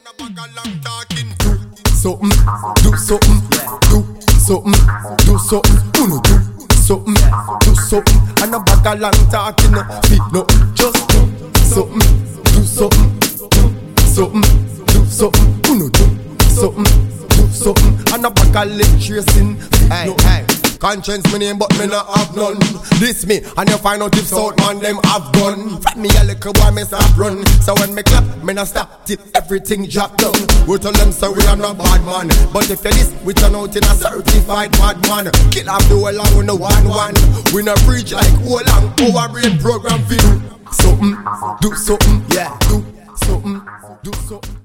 Something, do something, do something, do something, do something, do something, and a bag of long talking, feet no, just do something, do something, do something, do something, do something, and a bag of leg tracing, feet no. Conscience me name but me not have none. This me and you find out if South man them have gun. From me a little boy me start run. So when me clap me not stop till everything drop down. We tell them so we are not bad man. But if you this we turn out in a certified bad man. Kill off the whole and we no one. We no preach like whole and our brain program for you. Something, do something, yeah. Do something, do something.